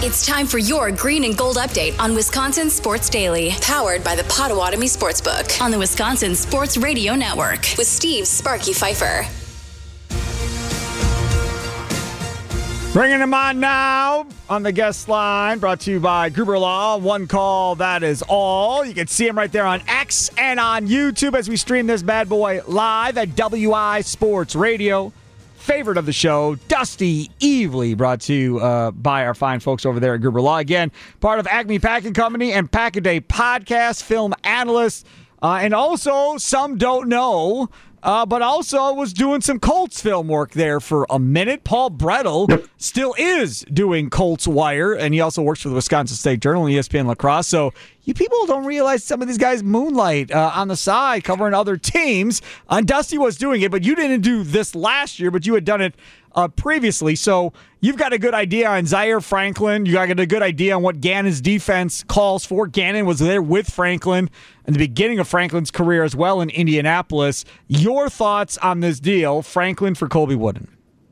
It's time for your green and gold update on Wisconsin Sports Daily, powered by the Potawatomi Sportsbook on the Wisconsin Sports Radio Network with Steve Sparky Pfeiffer. Bringing him on now on the guest line, brought to you by Gruber Law. One call, that is all. You can see him right there on X and on YouTube as we stream this bad boy live at WI Sports Radio. Favorite of the show, Dusty Evely, brought to you by our fine folks over there at Gruber Law. Again, part of Acme Packing Company and Pack-A-Day Podcast, film analyst, and also, some don't know, but also was doing some Colts film work there for a minute. Paul Brettel still is doing Colts Wire, and he also works for the Wisconsin State Journal and ESPN Lacrosse. So you people don't realize some of these guys moonlight on the side covering other teams. Dusty was doing it, but you didn't do this last year, but you had done it previously. So you've got a good idea on Zaire Franklin. You got a good idea on what Gannon's defense calls for. Gannon was there with Franklin in the beginning of Franklin's career as well in Indianapolis. Your thoughts on this deal, Franklin for Colby Wooden?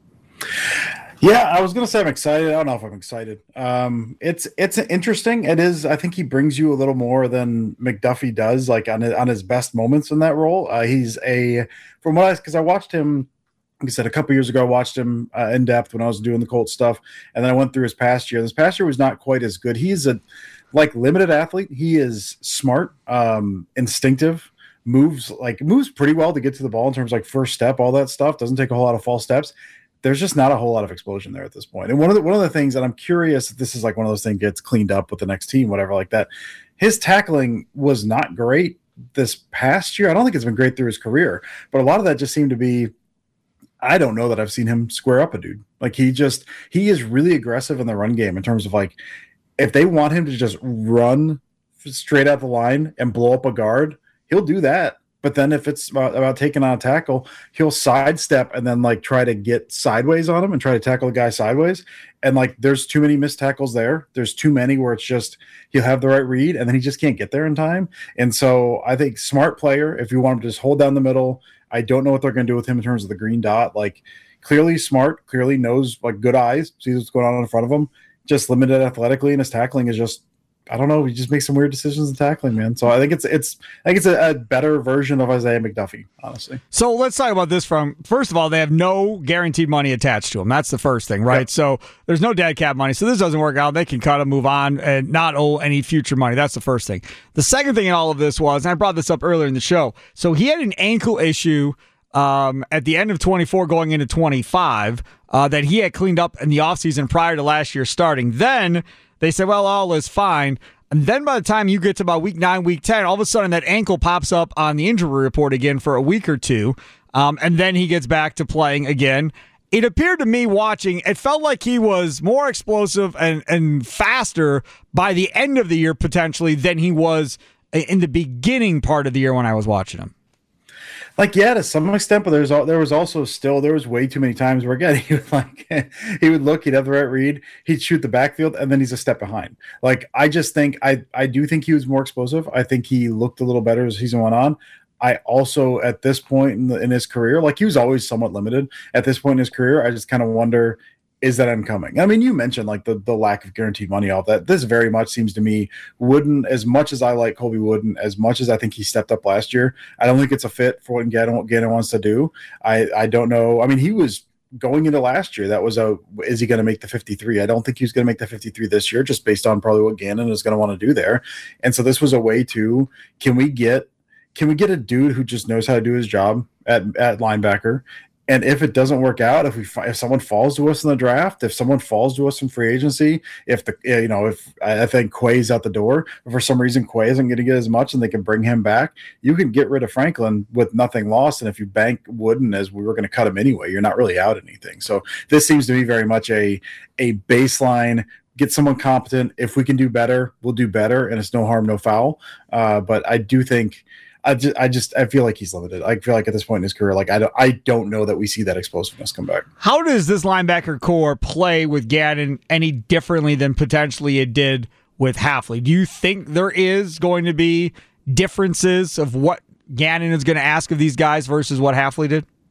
Yeah, I was going to say I'm excited. I don't know if I'm excited. It's interesting. It is. I think he brings you a little more than McDuffie does, like on his best moments in that role. Because I watched him, like I said, a couple years ago, I watched him in depth when I was doing the Colts stuff, and then I went through his past year. This past year was not quite as good. He's a limited athlete. He is smart, instinctive, moves pretty well to get to the ball in terms of like first step, all that stuff. Doesn't take a whole lot of false steps. There's just not a whole lot of explosion there at this point. And one of the things that I'm curious if this is like one of those things gets cleaned up with the next team, whatever like that. His tackling was not great this past year. I don't think it's been great through his career, but a lot of that just seemed to be, I don't know that I've seen him square up a dude. Like he is really aggressive in the run game in terms of like, if they want him to just run straight out the line and blow up a guard, he'll do that. But then if it's about taking on a tackle, he'll sidestep and then like try to get sideways on him and try to tackle the guy sideways. And like there's too many missed tackles there. There's too many where it's just he'll have the right read and then he just can't get there in time. And so I think smart player, if you want him to just hold down the middle, I don't know what they're going to do with him in terms of the green dot. Like clearly smart, clearly knows, like good eyes, sees what's going on in front of him. Just limited athletically, and his tackling is just, I don't know. He just makes some weird decisions in tackling, man. So I think it's a better version of Isaiah McDuffie, honestly. So let's talk about this first of all, they have no guaranteed money attached to them. That's the first thing, right? Yep. So there's no dead cap money. So this doesn't work out. They can cut him, move on, and not owe any future money. That's the first thing. The second thing in all of this was, and I brought this up earlier in the show, so he had an ankle issue at the end of 24 going into 25 that he had cleaned up in the offseason prior to last year starting. Then they said, well, all is fine. And then by the time you get to about week 9, week 10, all of a sudden that ankle pops up on the injury report again for a week or two. And then he gets back to playing again. It appeared to me watching, it felt like he was more explosive and faster by the end of the year potentially than he was in the beginning part of the year when I was watching him. Like, yeah, to some extent, but there was way too many times where, again, he would look, he'd have the right read, he'd shoot the backfield, and then he's a step behind. Like, I just think, I do think he was more explosive. I think he looked a little better as the season went on. I also, at this point in his career, like, he was always somewhat limited. At this point in his career, I just kind of wonder, is that end coming? I mean, you mentioned like the lack of guaranteed money, all that. This very much seems to me, Wooden, as much as I like Colby Wooden, as much as I think he stepped up last year, I don't think it's a fit for what Gannon wants to do. I don't know. I mean, he was going into last year. That was is he going to make the 53? I don't think he's going to make the 53 this year, just based on probably what Gannon is going to want to do there. And so this was a way to, can we get a dude who just knows how to do his job at linebacker? And if it doesn't work out, if someone falls to us in the draft, if someone falls to us in free agency, if I think Quay's out the door, if for some reason Quay isn't going to get as much and they can bring him back, you can get rid of Franklin with nothing lost. And if you bank Wooden as we were going to cut him anyway, you're not really out anything. So this seems to be very much a baseline. Get someone competent. If we can do better, we'll do better, and it's no harm, no foul. But I do think. I feel like he's limited. I feel like at this point in his career, like I don't know that we see that explosiveness come back. How does this linebacker core play with Gannon any differently than potentially it did with Hafley? Do you think there is going to be differences of what Gannon is going to ask of these guys versus what Hafley did?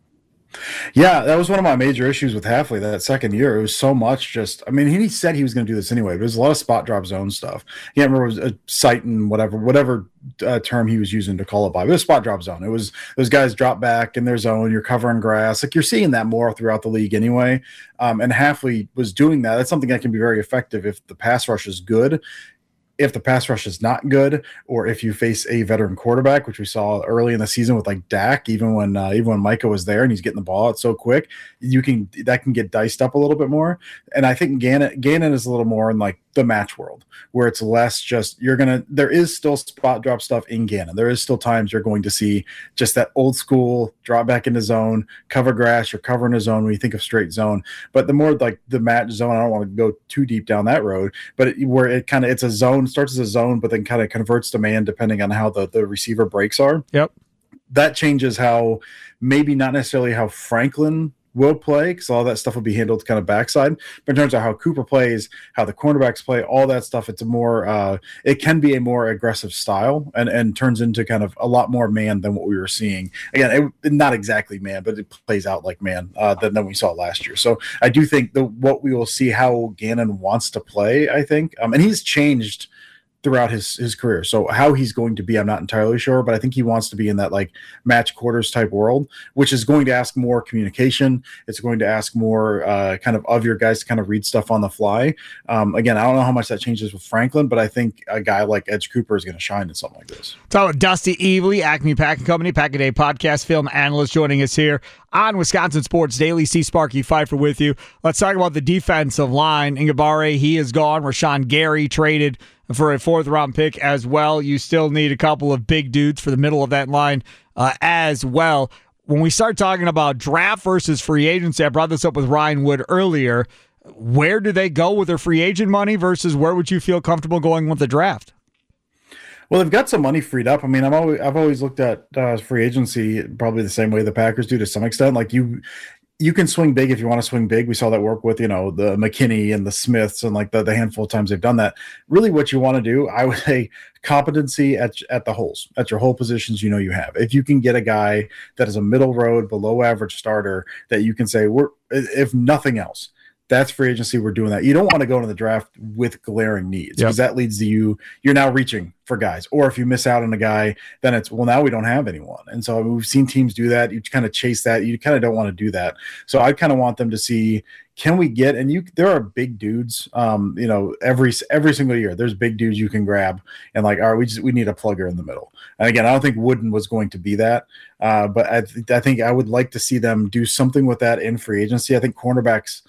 Yeah, that was one of my major issues with Hafley that second year. It was so much just, I mean, he said he was going to do this anyway, but it was a lot of spot drop zone stuff. I can't remember, it was a sight and whatever term he was using to call it by, but it was spot drop zone. It was those guys drop back in their zone, you're covering grass. Like, you're seeing that more throughout the league anyway. And Hafley was doing that. That's something that can be very effective if the pass rush is good. If the pass rush is not good, or if you face a veteran quarterback, which we saw early in the season with like Dak, even when Micah was there and he's getting the ball out so quick, that can get diced up a little bit more. And I think Gannon is a little more in like the match world, where it's less just there is still spot drop stuff in Gannon. There is still times you're going to see just that old school drop back into zone, cover grass, you're covering a zone when you think of straight zone. But the more like the match zone, I don't want to go too deep down that road, but it's a zone, starts as a zone, but then kind of converts to man depending on how the receiver breaks are. Yep. That changes how, maybe not necessarily how Franklin will play, because all that stuff will be handled kind of backside, but in terms of how Cooper plays, how the cornerbacks play, all that stuff, it's a more it can be a more aggressive style and turns into kind of a lot more man than what we were seeing. Again, not exactly man, but it plays out like man than we saw last year. So I do think what we will see how Gannon wants to play, I think, and he's changed throughout his career. So how he's going to be, I'm not entirely sure, but I think he wants to be in that like match quarters type world, which is going to ask more communication. It's going to ask more kind of your guys to kind of read stuff on the fly. Again, I don't know how much that changes with Franklin, but I think a guy like Edge Cooper is going to shine in something like this. Talking with Dusty Evely, Acme Packing Company, Pack a Day podcast film analyst, joining us here on Wisconsin Sports Daily. See Sparky Fifer with you. Let's talk about the defensive line. Ingabare, he is gone. Rashawn Gary traded for a 4th-round pick as well. You still need a couple of big dudes for the middle of that line as well. When we start talking about draft versus free agency, I brought this up with Ryan Wood earlier. Where do they go with their free agent money versus where would you feel comfortable going with the draft? Well, they've got some money freed up. I mean, I've always looked at free agency probably the same way the Packers do to some extent. Like you can swing big if you want to swing big. We saw that work with, the McKinney and the Smiths and like the handful of times they've done that. Really what you want to do, I would say, competency at the holes, at your hole positions you have. If you can get a guy that is a middle road, below average starter that you can say, if nothing else, that's free agency. We're doing that. You don't want to go into the draft with glaring needs, because that leads to you're now reaching for guys. Or if you miss out on a guy, then it's, well, now we don't have anyone. And so we've seen teams do that. You kind of chase that. You kind of don't want to do that. So I kind of want them to see, can we get, there are big dudes, every single year, there's big dudes you can grab and like, all right, we need a plugger in the middle. And again, I don't think Wooden was going to be that. But I think I would like to see them do something with that in free agency. I think cornerback's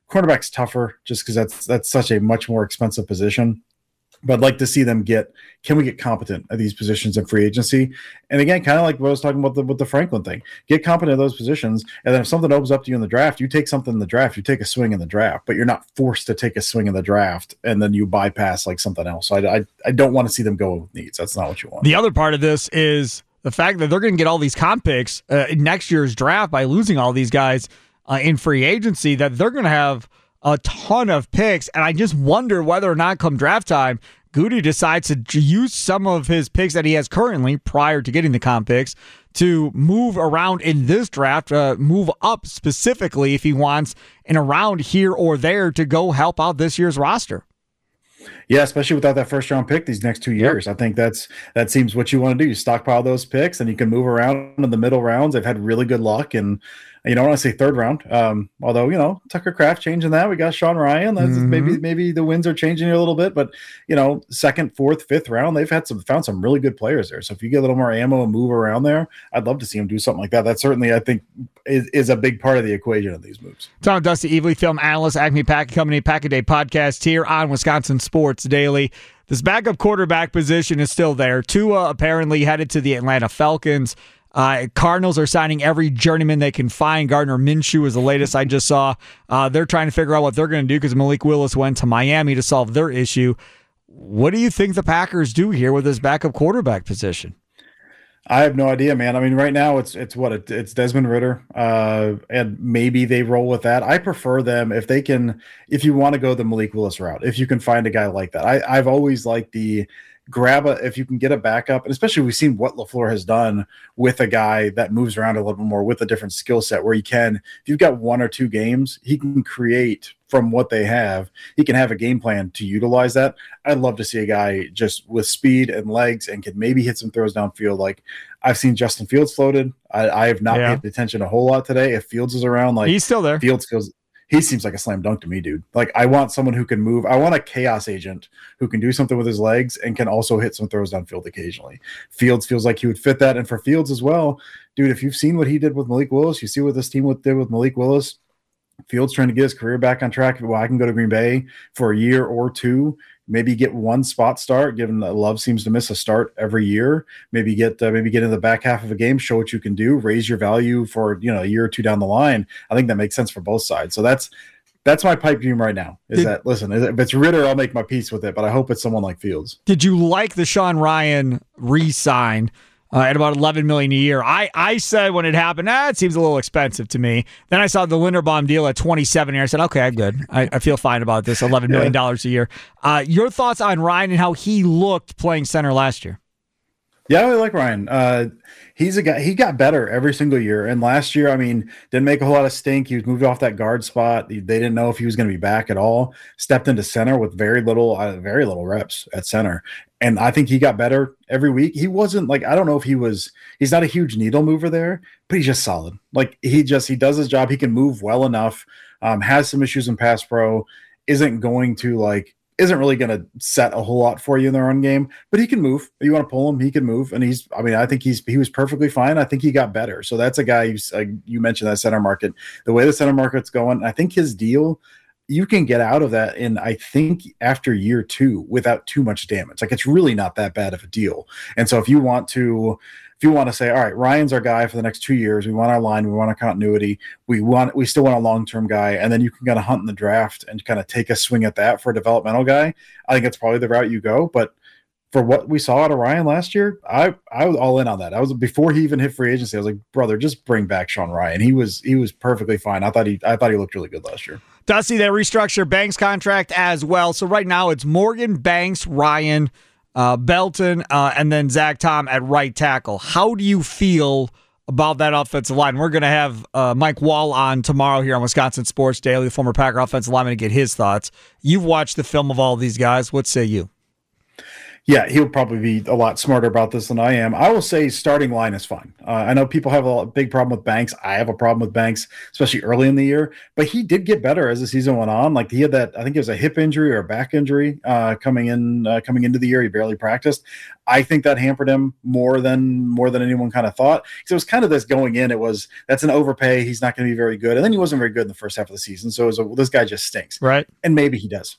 tougher just because that's such a much more expensive position. But I'd like to see them can we get competent at these positions in free agency? And again, kind of like what I was talking about with the Franklin thing, get competent at those positions. And then if something opens up to you in the draft, you take something in the draft, you take a swing in the draft, but you're not forced to take a swing in the draft and then you bypass like something else. So I don't want to see them go with needs. That's not what you want. The other part of this is the fact that they're going to get all these comp picks in next year's draft by losing all these guys in free agency, that they're going to have a ton of picks. And I just wonder whether or not come draft time, Goody decides to use some of his picks that he has currently prior to getting the comp picks to move around in this draft, move up specifically if he wants in a round here or there to go help out this year's roster. Yeah, especially without that first round pick these next 2 years. Yep. I think that seems what you want to do. You stockpile those picks and you can move around in the middle rounds. They've had really good luck, and I want to say third round. Although, Tucker Kraft changing that. We got Sean Ryan. That's maybe the winds are changing a little bit, but second, fourth, fifth round, they've found some really good players there. So if you get a little more ammo and move around there, I'd love to see them do something like that. That certainly, I think, is a big part of the equation of these moves. Tom Dusty Evely, film analyst, Acme Packing Company, Pack a Day podcast here on Wisconsin Sports Daily. This backup quarterback position is still there. Tua apparently headed to the Atlanta Falcons. Cardinals are signing every journeyman they can find. Gardner Minshew is the latest I just saw. They're trying to figure out what they're going to do because Malik Willis went to Miami to solve their issue. What do you think the Packers do here with this backup quarterback position? I have no idea, man. I mean, right now it's Desmond Ridder, and maybe they roll with that. I prefer them if you want to go the Malik Willis route, if you can find a guy like that. I've always liked the if you can get a backup, and especially we've seen what LaFleur has done with a guy that moves around a little bit more with a different skill set, where if you've got 1 or 2 games, he can create from what they have. He can have a game plan to utilize that. I'd love to see a guy just with speed and legs and can maybe hit some throws downfield. Like I've seen Justin Fields floated. I have not paid attention a whole lot today. If Fields is around, like he's still there. He seems like a slam dunk to me, dude. Like I want someone who can move. I want a chaos agent who can do something with his legs and can also hit some throws downfield occasionally. Fields feels like he would fit that. And for Fields as well, dude, if you've seen what he did with Malik Willis, you see what this team did with Malik Willis. Fields trying to get his career back on track. Well, I can go to Green Bay for a year or 2, maybe get 1 spot start, given that Love seems to miss a start every year. Maybe get in the back half of a game, show what you can do, raise your value for a year or 2 down the line. I think that makes sense for both sides. So that's my pipe dream right now. Listen, if it's Ritter, I'll make my peace with it, but I hope it's someone like Fields. Did you like the Sean Ryan re-sign? At about $11 million a year. I said when it happened, it seems a little expensive to me. Then I saw the Linderbaum deal at 27 here. I said, okay, I'm good. I feel fine about this, $11 million a year. Your thoughts on Ryan and how he looked playing center last year? Yeah, I really like Ryan. He's a guy, he got better every single year. And last year, didn't make a whole lot of stink. He was moved off that guard spot. They didn't know if he was going to be back at all. Stepped into center with very little reps at center. And I think he got better every week. He wasn't like, I don't know if he's not a huge needle mover there, but he's just solid. Like he does his job. He can move well enough, has some issues in pass pro, isn't really going to set a whole lot for you in the run game, but he can move. If you want to pull him, he can move. And I think he was perfectly fine. I think he got better. So that's a guy you mentioned that center market, the way the center market's going. I think his deal, you can get out of that in, I think, after year 2 without too much damage. Like it's really not that bad of a deal. And so if you want to say, all right, Ryan's our guy for the next 2 years, we want our line, we want our continuity, we still want a long-term guy, and then you can kind of hunt in the draft and kind of take a swing at that for a developmental guy. I think that's probably the route you go. But for what we saw out of Ryan last year, I was all in on that. I was, before he even hit free agency, I was like, brother, just bring back Sean Ryan. He was perfectly fine. I thought he looked really good last year. Dusty, they restructure Banks' contract as well. So right now it's Morgan, Banks, Ryan, Belton, and then Zach Tom at right tackle. How do you feel about that offensive line? We're going to have Mike Wall on tomorrow here on Wisconsin Sports Daily, the former Packer offensive lineman, to get his thoughts. You've watched the film of all these guys. What say you? Yeah, he'll probably be a lot smarter about this than I am. I will say starting line is fine. I know people have a big problem with Banks. I have a problem with Banks, especially early in the year. But he did get better as the season went on. Like he had that, I think it was a hip injury or a back injury coming into the year. He barely practiced. I think that hampered him more than anyone kind of thought. Because it was kind of this going in. That's an overpay. He's not going to be very good. And then he wasn't very good in the first half of the season. So this guy just stinks. Right. And maybe he does.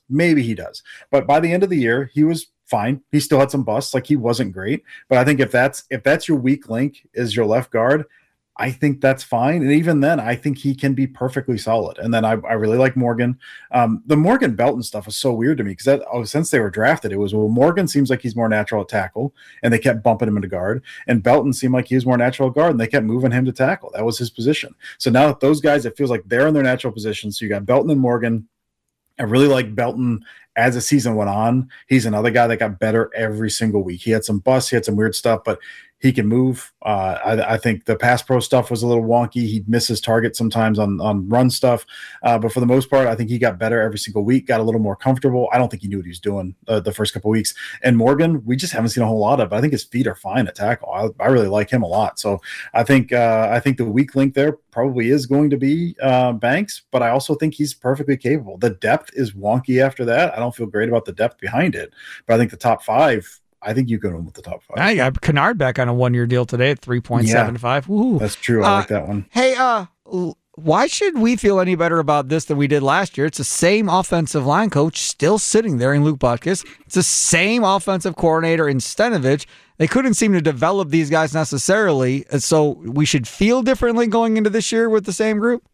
But by the end of the year, he was fine. He still had some busts. Like he wasn't great, but I think if that's your weak link is your left guard, I think that's fine. And even then, I think he can be perfectly solid. And then I really like Morgan. The Morgan Belton stuff was so weird to me because since they were drafted, it was, well, Morgan seems like he's more natural at tackle, and they kept bumping him into guard. And Belton seemed like he was more natural at guard, and they kept moving him to tackle. That was his position. So now those guys, it feels like they're in their natural position. So you got Belton and Morgan. I really like Belton as the season went on. He's another guy that got better every single week. He had some busts, he had some weird stuff, but he can move. I think the pass pro stuff was a little wonky. He'd miss his target sometimes on run stuff. But for the most part, I think he got better every single week, got a little more comfortable. I don't think he knew what he was doing the first couple of weeks. And Morgan, we just haven't seen a whole lot of, but I think his feet are fine at tackle. I really like him a lot. So I think the weak link there probably is going to be Banks, but I also think he's perfectly capable. The depth is wonky after that. I don't feel great about the depth behind it, but I think the top 5, I think you can win with the top 5. I got Kennard back on a 1-year deal today at 3.75. Woo. That's true. I like that one. Hey, why should we feel any better about this than we did last year? It's the same offensive line coach still sitting there in Luke Butkus. It's the same offensive coordinator in Stenovich. They couldn't seem to develop these guys necessarily, so we should feel differently going into this year with the same group?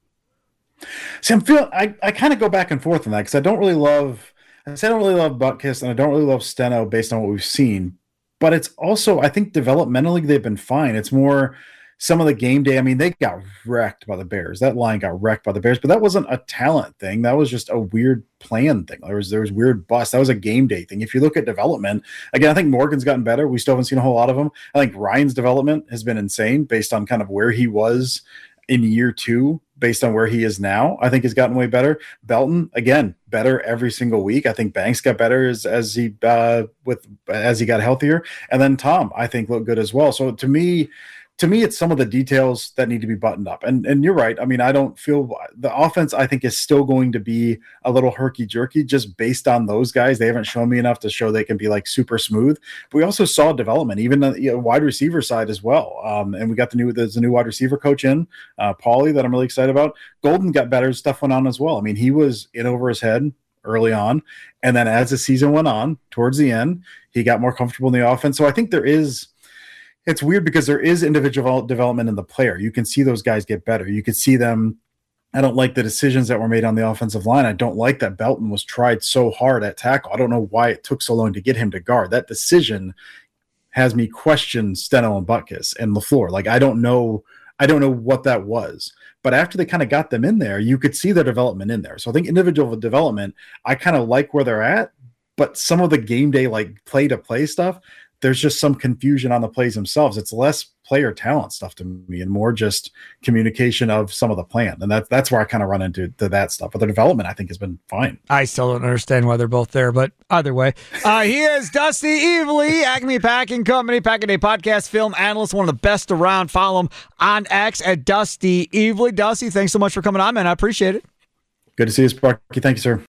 See, I kind of go back and forth on that because I don't really love Butkus and I don't really love Steno based on what we've seen. But it's also, I think developmentally they've been fine. It's more some of the game day, I mean, they got wrecked by the Bears. That line got wrecked by the Bears, but that wasn't a talent thing. That was just a weird plan thing. There was weird busts. That was a game day thing. If you look at development, again, I think Morgan's gotten better. We still haven't seen a whole lot of him. I think Ryan's development has been insane based on kind of where he was in year 2, based on where he is now. I think has gotten way better. Belton, again, better every single week. I think Banks got better as he got healthier. And then Tom, I think, looked good as well. So to me, it's some of the details that need to be buttoned up. And you're right. I mean, I don't feel the offense, I think, is still going to be a little herky-jerky just based on those guys. They haven't shown me enough to show they can be like super smooth. But we also saw development, even on the wide receiver side as well. And we got there's a new wide receiver coach in, Paulie, that I'm really excited about. Golden got better. Stuff went on as well. I mean, he was in over his head early on. And then as the season went on, towards the end, he got more comfortable in the offense. So I think it's weird because there is individual development in the player. You can see those guys get better. You can see them. I don't like the decisions that were made on the offensive line. I don't like that Belton was tried so hard at tackle. I don't know why it took so long to get him to guard. That decision has me question Steno and Butkus and LaFleur. Like, I don't know what that was. But after they kind of got them in there, you could see their development in there. So I think individual development, I kind of like where they're at. But some of the game day, like play-to-play stuff, there's just some confusion on the plays themselves. It's less player talent stuff to me and more just communication of some of the plan. And that's where I kind of run into that stuff. But the development, I think, has been fine. I still don't understand why they're both there, but either way. He is Dusty Evely, Acme Packing Company, Pack-A-Day podcast, film analyst, one of the best around. Follow him on X at Dusty Evely. Dusty, thanks so much for coming on, man. I appreciate it. Good to see you, Sparky. Thank you, sir.